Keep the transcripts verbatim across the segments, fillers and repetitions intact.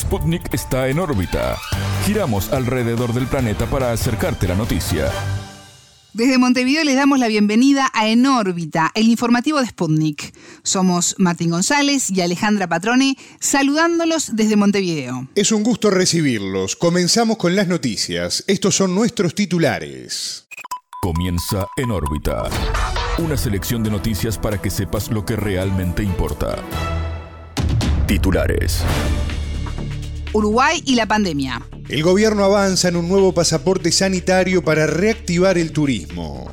Sputnik está en órbita. Giramos alrededor del planeta para acercarte la noticia. Desde Montevideo les damos la bienvenida a En órbita, el informativo de Sputnik. Somos Martín González y Alejandra Patrone, saludándolos desde Montevideo. Es un gusto recibirlos. Comenzamos con las noticias. Estos son nuestros titulares. Comienza En órbita. Una selección de noticias para que sepas lo que realmente importa. Titulares. Uruguay y la pandemia. El gobierno avanza en un nuevo pasaporte sanitario para reactivar el turismo.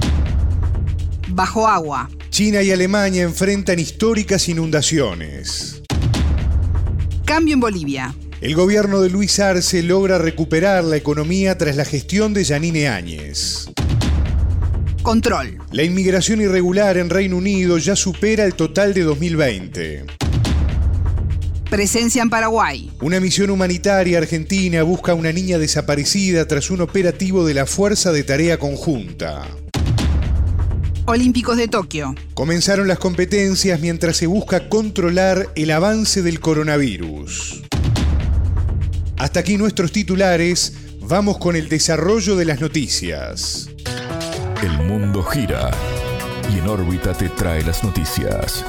Bajo agua. China y Alemania enfrentan históricas inundaciones. Cambio en Bolivia. El gobierno de Luis Arce logra recuperar la economía tras la gestión de Yanine Áñez. Control. La inmigración irregular en Reino Unido ya supera el total de dos mil veinte. Presencia en Paraguay. Una misión humanitaria argentina busca a una niña desaparecida tras un operativo de la Fuerza de Tarea Conjunta. Olímpicos de Tokio. Comenzaron las competencias mientras se busca controlar el avance del coronavirus. Hasta aquí nuestros titulares. Vamos con el desarrollo de las noticias. El mundo gira y En órbita te trae las noticias.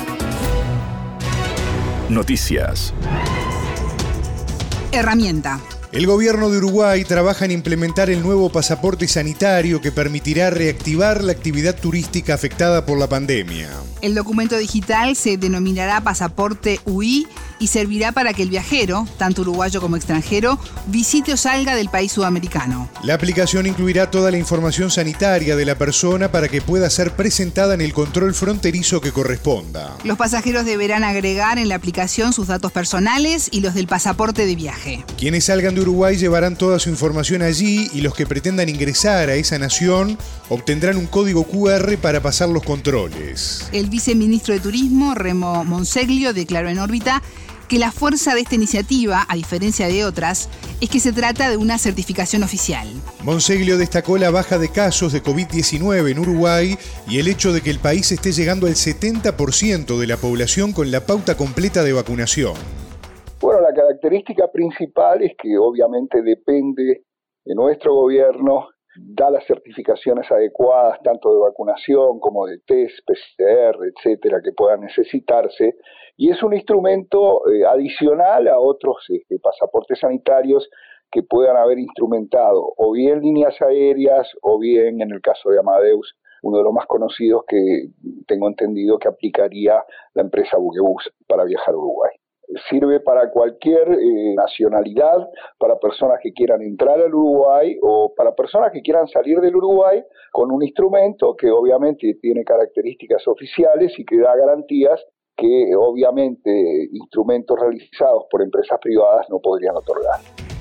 Noticias. Herramienta. El gobierno de Uruguay trabaja en implementar el nuevo pasaporte sanitario que permitirá reactivar la actividad turística afectada por la pandemia. El documento digital se denominará Pasaporte U I y servirá para que el viajero, tanto uruguayo como extranjero, visite o salga del país sudamericano. La aplicación incluirá toda la información sanitaria de la persona para que pueda ser presentada en el control fronterizo que corresponda. Los pasajeros deberán agregar en la aplicación sus datos personales y los del pasaporte de viaje. Quienes salgan de Uruguay llevarán toda su información allí y los que pretendan ingresar a esa nación obtendrán un código cu erre para pasar los controles. El viceministro de Turismo, Remo Monseglio, declaró en órbita que la fuerza de esta iniciativa, a diferencia de otras, es que se trata de una certificación oficial. Monseglio destacó la baja de casos de covid diecinueve en Uruguay y el hecho de que el país esté llegando al setenta por ciento de la población con la pauta completa de vacunación. Bueno, la característica principal es que obviamente depende de nuestro gobierno, da las certificaciones adecuadas tanto de vacunación como de test, pe ce erre, etcétera, que puedan necesitarse, y es un instrumento eh, adicional a otros este, pasaportes sanitarios que puedan haber instrumentado o bien líneas aéreas o bien, en el caso de Amadeus, uno de los más conocidos que tengo entendido que aplicaría la empresa Buquebus para viajar a Uruguay. Sirve para cualquier eh, nacionalidad, para personas que quieran entrar al Uruguay o para personas que quieran salir del Uruguay con un instrumento que obviamente tiene características oficiales y que da garantías que obviamente instrumentos realizados por empresas privadas no podrían otorgar.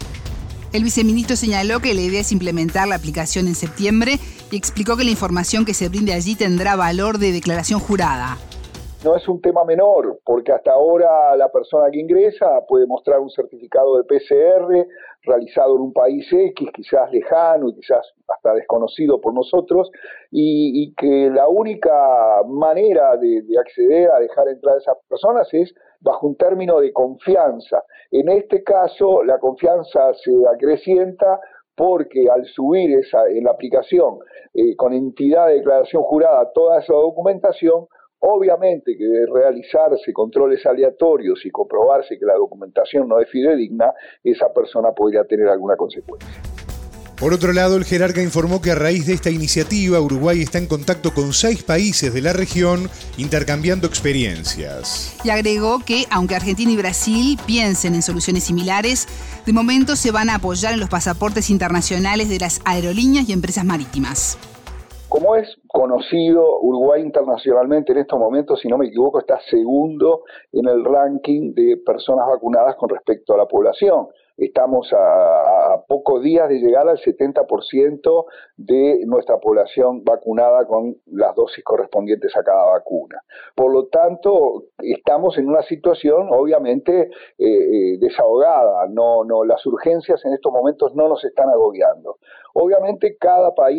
El viceministro señaló que la idea es implementar la aplicación en septiembre y explicó que la información que se brinde allí tendrá valor de declaración jurada. No es un tema menor, porque hasta ahora la persona que ingresa puede mostrar un certificado de pe ce erre realizado en un país X, quizás lejano y quizás hasta desconocido por nosotros, y, y que la única manera de, de acceder a dejar entrar a esas personas es bajo un término de confianza. En este caso, la confianza se acrecienta porque al subir esa, en la aplicación eh, con entidad de declaración jurada toda esa documentación, obviamente que de realizarse controles aleatorios y comprobarse que la documentación no es fidedigna, esa persona podría tener alguna consecuencia. Por otro lado, el jerarca informó que a raíz de esta iniciativa, Uruguay está en contacto con seis países de la región, intercambiando experiencias. Y agregó que, aunque Argentina y Brasil piensen en soluciones similares, de momento se van a apoyar en los pasaportes internacionales de las aerolíneas y empresas marítimas. Como es conocido, Uruguay internacionalmente en estos momentos, si no me equivoco, está segundo en el ranking de personas vacunadas con respecto a la población. Estamos a, a pocos días de llegar al setenta por ciento de nuestra población vacunada con las dosis correspondientes a cada vacuna. Por lo tanto, estamos en una situación obviamente eh, eh, desahogada. No, no, las urgencias en estos momentos no nos están agobiando. Obviamente cada país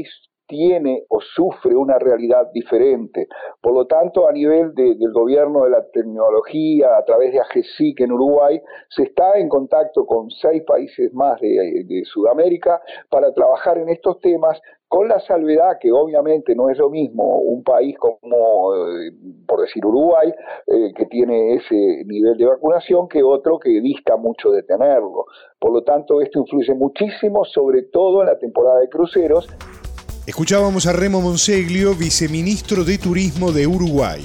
tiene o sufre una realidad diferente. Por lo tanto, a nivel de, del gobierno de la tecnología, a través de AGESIC en Uruguay, se está en contacto con seis países más de, de Sudamérica para trabajar en estos temas, con la salvedad que obviamente no es lo mismo un país como, eh, por decir Uruguay, eh, que tiene ese nivel de vacunación, que otro que dista mucho de tenerlo. Por lo tanto, esto influye muchísimo, sobre todo en la temporada de cruceros. Escuchábamos a Remo Monseglio, viceministro de Turismo de Uruguay.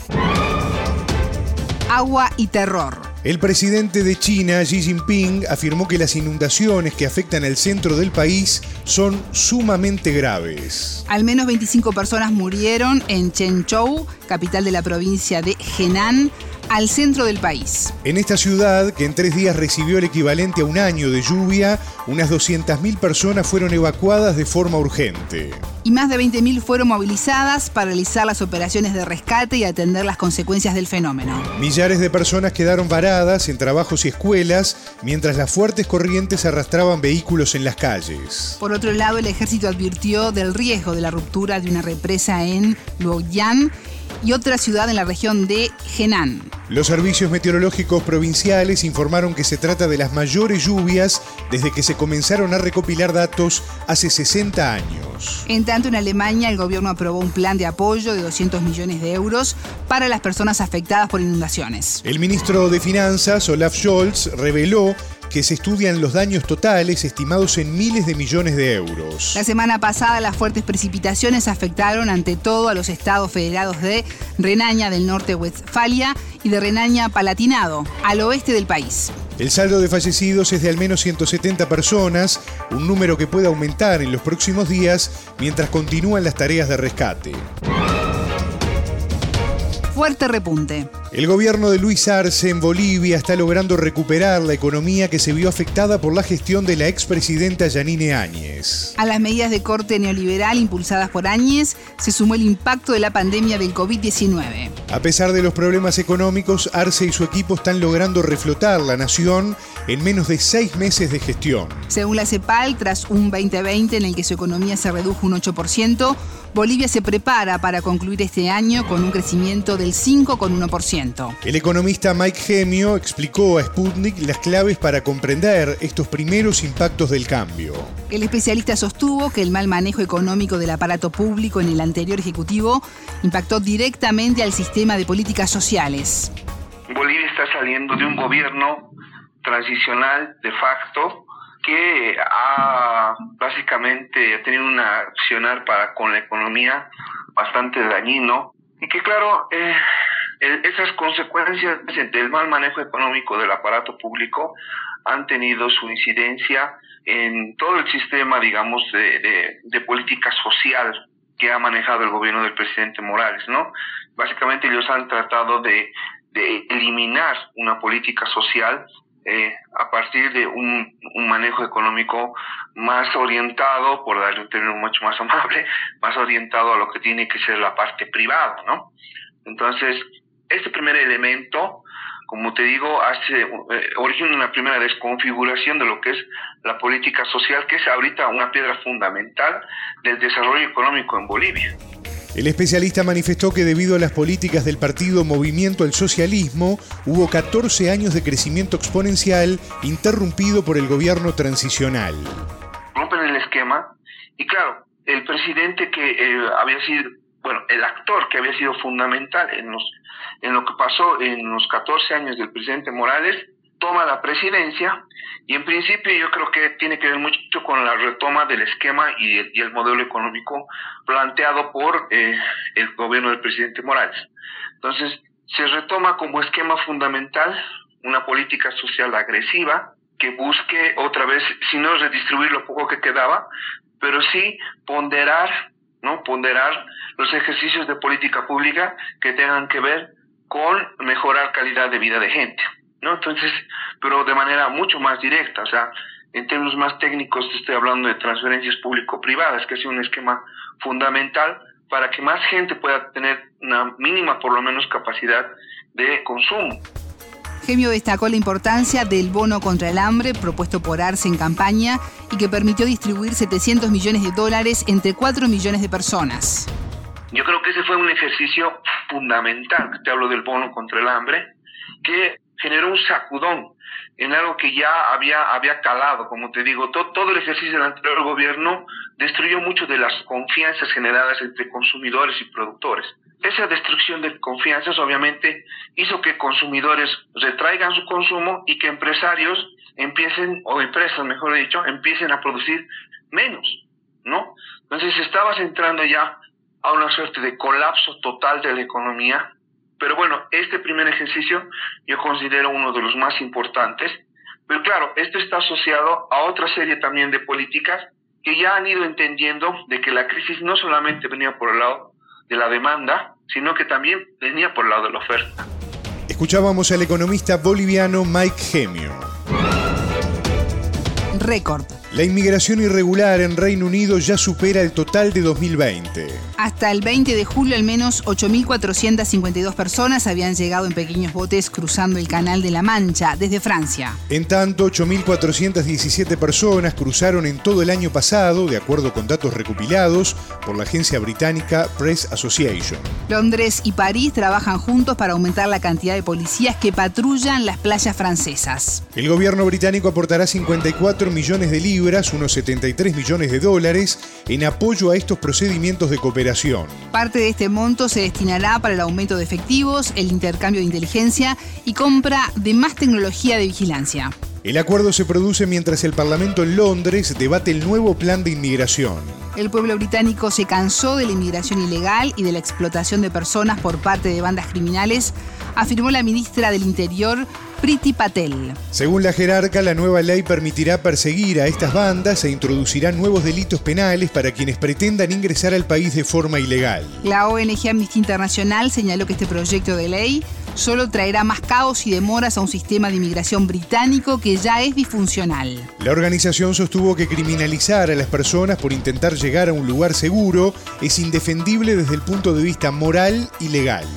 Agua y terror. El presidente de China, Xi Jinping, afirmó que las inundaciones que afectan el centro del país son sumamente graves. Al menos veinticinco personas murieron en Chenzhou, capital de la provincia de Henan, al centro del país. En esta ciudad, que en tres días recibió el equivalente a un año de lluvia, unas doscientas mil personas fueron evacuadas de forma urgente. Y más de veinte mil fueron movilizadas para realizar las operaciones de rescate y atender las consecuencias del fenómeno. Millares de personas quedaron varadas en trabajos y escuelas, mientras las fuertes corrientes arrastraban vehículos en las calles. Por otro lado, el ejército advirtió del riesgo de la ruptura de una represa en Luoyang y otra ciudad en la región de Henan. Los servicios meteorológicos provinciales informaron que se trata de las mayores lluvias desde que se comenzaron a recopilar datos hace sesenta años. En tanto, en Alemania, el gobierno aprobó un plan de apoyo de doscientos millones de euros para las personas afectadas por inundaciones. El ministro de Finanzas, Olaf Scholz, reveló que se estudian los daños totales estimados en miles de millones de euros. La semana pasada, las fuertes precipitaciones afectaron ante todo a los estados federados de Renania del Norte-Westfalia y de Renania-Palatinado, al oeste del país. El saldo de fallecidos es de al menos ciento setenta personas, un número que puede aumentar en los próximos días mientras continúan las tareas de rescate. Fuerte repunte. El gobierno de Luis Arce en Bolivia está logrando recuperar la economía que se vio afectada por la gestión de la expresidenta Yanine Áñez. A las medidas de corte neoliberal impulsadas por Áñez se sumó el impacto de la pandemia del covid diecinueve. A pesar de los problemas económicos, Arce y su equipo están logrando reflotar la nación en menos de seis meses de gestión. Según la CEPAL, tras un veinte veinte en el que su economía se redujo un ocho por ciento, Bolivia se prepara para concluir este año con un crecimiento del cinco coma uno por ciento. El economista Mike Gemio explicó a Sputnik las claves para comprender estos primeros impactos del cambio. El especialista sostuvo que el mal manejo económico del aparato público en el anterior ejecutivo impactó directamente al sistema de políticas sociales. Bolivia está saliendo de un gobierno transicional de facto que ha básicamente tenido un accionar para con la economía bastante dañino y que claro, eh, esas consecuencias del mal manejo económico del aparato público han tenido su incidencia en todo el sistema, digamos, de, de, de política social que ha manejado el gobierno del presidente Morales, ¿no? Básicamente ellos han tratado de, de eliminar una política social eh, a partir de un, un manejo económico más orientado, por darle un término mucho más amable, más orientado a lo que tiene que ser la parte privada, ¿no? Entonces, este primer elemento, como te digo, hace eh, origina una primera desconfiguración de lo que es la política social, que es ahorita una piedra fundamental del desarrollo económico en Bolivia. El especialista manifestó que debido a las políticas del partido Movimiento al Socialismo, hubo catorce años de crecimiento exponencial interrumpido por el gobierno transicional. Rompen el esquema y claro, el presidente que eh, había sido, bueno, el actor que había sido fundamental en los en lo que pasó en los catorce años del presidente Morales, toma la presidencia y en principio yo creo que tiene que ver mucho con la retoma del esquema y el, y el modelo económico planteado por eh, el gobierno del presidente Morales. Entonces, se retoma como esquema fundamental una política social agresiva que busque otra vez, si no redistribuir lo poco que quedaba, pero sí ponderar, ¿no? Ponderar los ejercicios de política pública que tengan que ver con mejorar calidad de vida de gente, ¿no? Entonces, pero de manera mucho más directa, o sea, en términos más técnicos te estoy hablando de transferencias público-privadas, que es un esquema fundamental para que más gente pueda tener una mínima, por lo menos, capacidad de consumo. Gemio destacó la importancia del bono contra el hambre propuesto por Arce en campaña y que permitió distribuir setecientos millones de dólares entre cuatro millones de personas. Yo creo que ese fue un ejercicio fundamental, te hablo del bono contra el hambre, que generó un sacudón en algo que ya había había calado, como te digo, todo, todo el ejercicio del anterior gobierno destruyó mucho de las confianzas generadas entre consumidores y productores. Esa destrucción de confianzas obviamente hizo que consumidores retraigan su consumo y que empresarios empiecen, o empresas mejor dicho, empiecen a producir menos, ¿no? Entonces estabas entrando ya a una suerte de colapso total de la economía. Pero bueno, este primer ejercicio yo considero uno de los más importantes. Pero claro, esto está asociado a otra serie también de políticas que ya han ido entendiendo de que la crisis no solamente venía por el lado de la demanda, sino que también venía por el lado de la oferta. Escuchábamos al economista boliviano Mike Gemio. Récord. La inmigración irregular en Reino Unido ya supera el total de dos mil veinte. Hasta el veinte de julio, al menos ocho mil cuatrocientas cincuenta y dos personas habían llegado en pequeños botes cruzando el Canal de la Mancha desde Francia. En tanto, ocho mil cuatrocientas diecisiete personas cruzaron en todo el año pasado, de acuerdo con datos recopilados por la agencia británica Press Association. Londres y París trabajan juntos para aumentar la cantidad de policías que patrullan las playas francesas. El gobierno británico aportará cincuenta y cuatro millones de libras, unos setenta y tres millones de dólares, en apoyo a estos procedimientos de cooperación. Parte de este monto se destinará para el aumento de efectivos, el intercambio de inteligencia y compra de más tecnología de vigilancia. El acuerdo se produce mientras el Parlamento en Londres debate el nuevo plan de inmigración. El pueblo británico se cansó de la inmigración ilegal y de la explotación de personas por parte de bandas criminales, afirmó la ministra del Interior, Priti Patel. Según la jerarca, la nueva ley permitirá perseguir a estas bandas e introducirá nuevos delitos penales para quienes pretendan ingresar al país de forma ilegal. La O N G Amnistía Internacional señaló que este proyecto de ley solo traerá más caos y demoras a un sistema de inmigración británico que ya es disfuncional. La organización sostuvo que criminalizar a las personas por intentar llegar a un lugar seguro es indefendible desde el punto de vista moral y legal.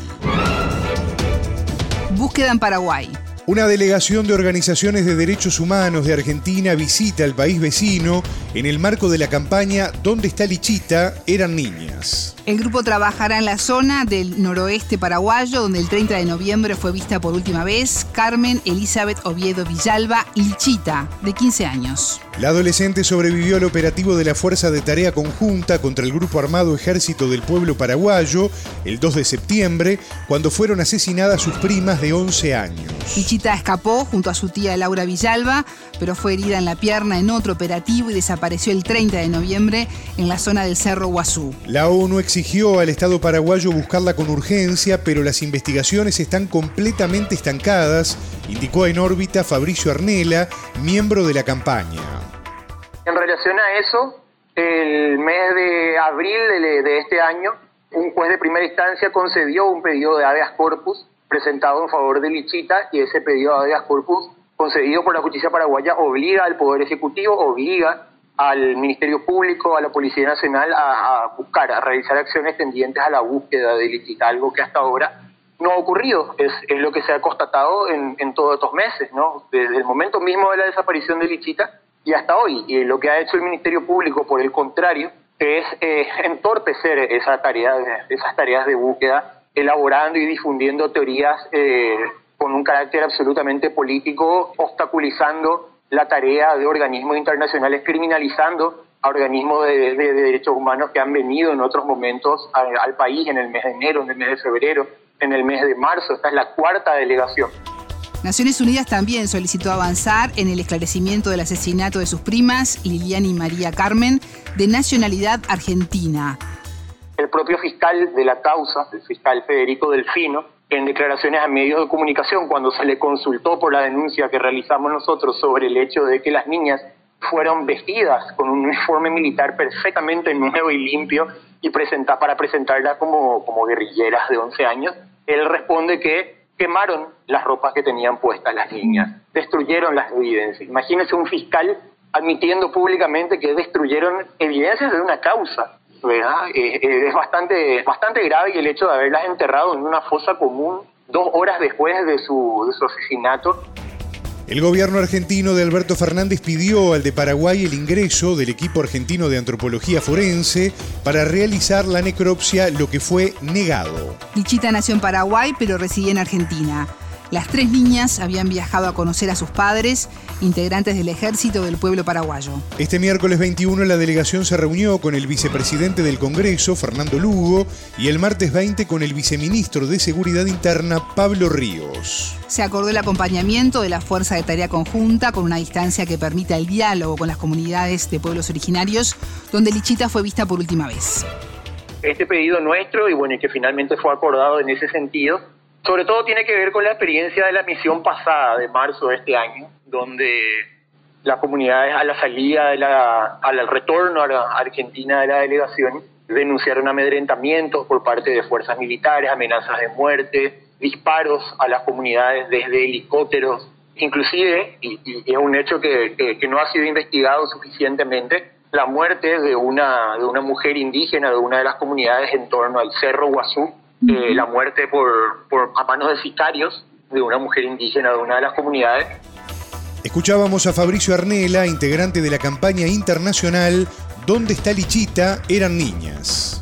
Búsqueda en Paraguay. Una delegación de organizaciones de derechos humanos de Argentina visita el país vecino en el marco de la campaña ¿Dónde está Lichita? Eran niñas. El grupo trabajará en la zona del noroeste paraguayo, donde el treinta de noviembre fue vista por última vez Carmen Elizabeth Oviedo Villalba, Lichita, de quince años. La adolescente sobrevivió al operativo de la Fuerza de Tarea Conjunta contra el Grupo Armado Ejército del Pueblo Paraguayo el dos de septiembre, cuando fueron asesinadas sus primas de once años. Lichita escapó junto a su tía Laura Villalba, pero fue herida en la pierna en otro operativo y desapareció el treinta de noviembre en la zona del Cerro Guazú. La ONU exigió al Estado paraguayo buscarla con urgencia, pero las investigaciones están completamente estancadas, indicó en órbita Fabricio Arnela, miembro de la campaña. En relación a eso, el mes de abril de, de este año, un juez de primera instancia concedió un pedido de habeas corpus presentado en favor de Lichita, y ese pedido de habeas corpus concedido por la justicia paraguaya obliga al Poder Ejecutivo, obliga al Ministerio Público, a la Policía Nacional a, a buscar, a realizar acciones tendientes a la búsqueda de Lichita, algo que hasta ahora no ha ocurrido. Es, es lo que se ha constatado en, en todos estos meses, ¿no? Desde el momento mismo de la desaparición de Lichita y hasta hoy. Y lo que ha hecho el Ministerio Público, por el contrario, es eh, entorpecer esa tarea, esas tareas de búsqueda, elaborando y difundiendo teorías eh, con un carácter absolutamente político, obstaculizando la tarea de organismos internacionales, criminalizando a organismos de, de, de derechos humanos que han venido en otros momentos al, al país, en el mes de enero, en el mes de febrero, en el mes de marzo. Esta es la cuarta delegación. Naciones Unidas también solicitó avanzar en el esclarecimiento del asesinato de sus primas, Liliana y María Carmen, de nacionalidad argentina. El propio fiscal de la causa, el fiscal Federico Delfino, en declaraciones a medios de comunicación, cuando se le consultó por la denuncia que realizamos nosotros sobre el hecho de que las niñas fueron vestidas con un uniforme militar perfectamente nuevo y limpio y presenta, para presentarlas como, como guerrilleras de once años, él responde que quemaron las ropas que tenían puestas las niñas, destruyeron las evidencias. Imagínense un fiscal admitiendo públicamente que destruyeron evidencias de una causa, ¿verdad? Eh, eh, es bastante, bastante grave, y el hecho de haberlas enterrado en una fosa común dos horas después de su, de su asesinato. El gobierno argentino de Alberto Fernández pidió al de Paraguay el ingreso del equipo argentino de antropología forense para realizar la necropsia, lo que fue negado. Lichita nació en Paraguay, pero residía en Argentina. Las tres niñas habían viajado a conocer a sus padres, integrantes del Ejército del Pueblo Paraguayo. Este miércoles veintiuno la delegación se reunió con el vicepresidente del Congreso, Fernando Lugo, y el martes veinte con el viceministro de Seguridad Interna, Pablo Ríos. Se acordó el acompañamiento de la Fuerza de Tarea Conjunta con una distancia que permita el diálogo con las comunidades de pueblos originarios, donde Lichita fue vista por última vez. Este pedido nuestro, y bueno, y que finalmente fue acordado en ese sentido, sobre todo tiene que ver con la experiencia de la misión pasada, de marzo de este año, donde las comunidades a la salida, de la, al retorno a la Argentina de la delegación, denunciaron amedrentamientos por parte de fuerzas militares, amenazas de muerte, disparos a las comunidades desde helicópteros, inclusive, y, y es un hecho que, que, que no ha sido investigado suficientemente, la muerte de una, de una mujer indígena de una de las comunidades en torno al Cerro Guazú, Eh, la muerte por, por a manos de sicarios de una mujer indígena de una de las comunidades. Escuchábamos a Fabricio Arnela, integrante de la campaña internacional ¿Dónde está Lichita? Eran niñas.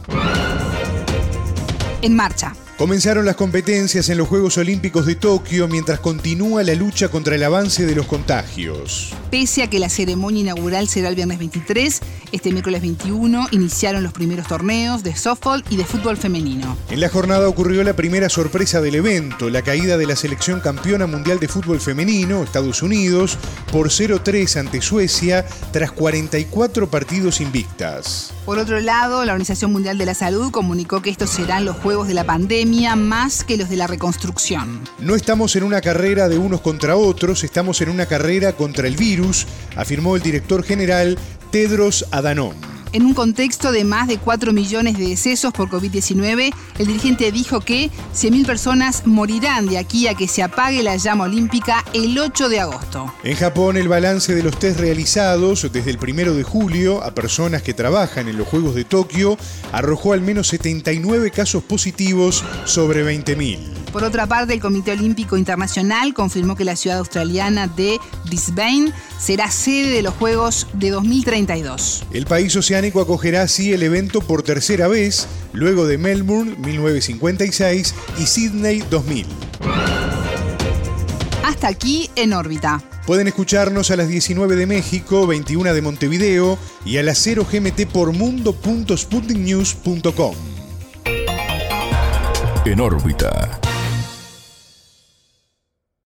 En marcha. Comenzaron las competencias en los Juegos Olímpicos de Tokio mientras continúa la lucha contra el avance de los contagios. Pese a que la ceremonia inaugural será el viernes veintitrés, este miércoles veintiuno iniciaron los primeros torneos de softball y de fútbol femenino. En la jornada ocurrió la primera sorpresa del evento, la caída de la selección campeona mundial de fútbol femenino, Estados Unidos, por cero tres ante Suecia tras cuarenta y cuatro partidos invictas. Por otro lado, la Organización Mundial de la Salud comunicó que estos serán los Juegos de la pandemia más que los de la reconstrucción. No estamos en una carrera de unos contra otros, estamos en una carrera contra el virus, afirmó el director general Tedros Adhanom. En un contexto de más de cuatro millones de decesos por covid diecinueve, el dirigente dijo que cien mil personas morirán de aquí a que se apague la llama olímpica el ocho de agosto. En Japón, el balance de los test realizados desde el primero de julio a personas que trabajan en los Juegos de Tokio arrojó al menos setenta y nueve casos positivos sobre veinte mil. Por otra parte, el Comité Olímpico Internacional confirmó que la ciudad australiana de Brisbane será sede de los Juegos de dos mil treinta y dos. El país oceánico acogerá así el evento por tercera vez, luego de Melbourne mil novecientos cincuenta y seis y Sydney dos mil. Hasta aquí En órbita. Pueden escucharnos a las diecinueve de México, veintiuna de Montevideo y a las cero G M T por mundo punto sputnik news punto com. En órbita.